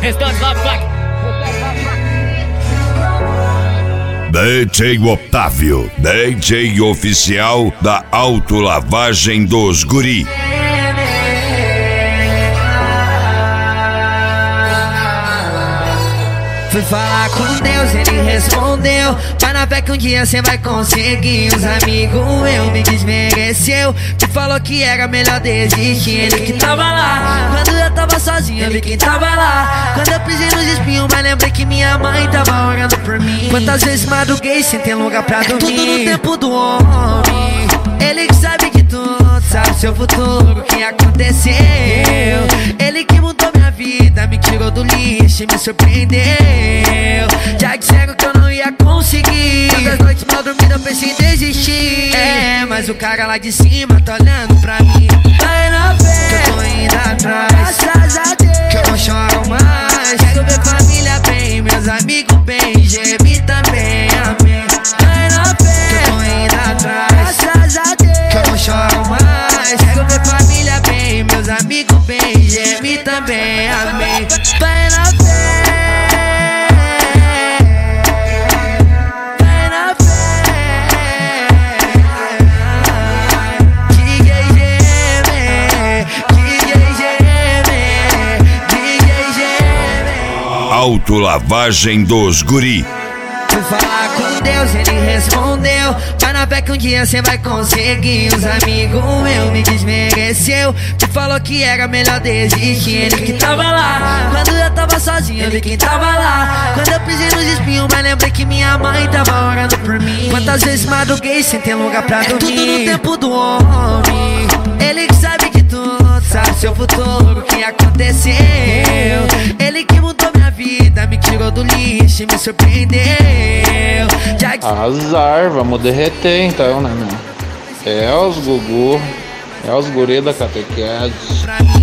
Restante lá, placa. DJ Otávio, DJ oficial da autolavagem dos guri. Fui falar com Deus, ele respondeu: vai na fé que um dia cê vai conseguir. Os amigos meu me desmereceu, me falou que era melhor desistir. Ele que tava lá, quando eu tava sozinho, eu vi quem tava lá. Quando eu pisei nos espinhos, mas lembrei que minha mãe tava orando por mim. Quantas vezes madruguei sem ter lugar pra dormir. É tudo no tempo do homem, ele que sabe de tudo, sabe seu futuro, o que aconteceu. Ele que mudou minha vida, me tirou do lixo e me surpreendeu. Já disseram que eu não ia conseguir. Tantas noites mal dormidas eu pensei em desistir. É, mas o cara lá de cima tá olhando pra mim. Vai na fé que eu tô indo atrás, graças a Deus que eu não choro mais. Quero ver família bem, meus amigos bem, gemi também, amém. Vai na fé que eu tô indo atrás, graças a Deus que eu não choro mais. Quero ver família bem, meus amigos bem, gemi também, amém. Vai na fé. Autolavagem dos guri. Fui falar com Deus, ele respondeu: vai na fé que um dia cê vai conseguir. Os amigos meu me desmereceu, me falou que era melhor desistir. Ele que tava lá, quando eu tava sozinho, eu vi quem tava lá. Quando eu pisei nos espinhos, mas lembrei que minha mãe tava orando por mim. Quantas vezes madruguei sem ter lugar pra dormir. É tudo no tempo do homem, ele que sabe de tudo, sabe seu futuro, o que aconteceu. Ele que mudou minha vida, me tirou do lixo e me surpreendeu. Azar, vamos derreter então, né, meu? É os gugu, é os guri da catequese.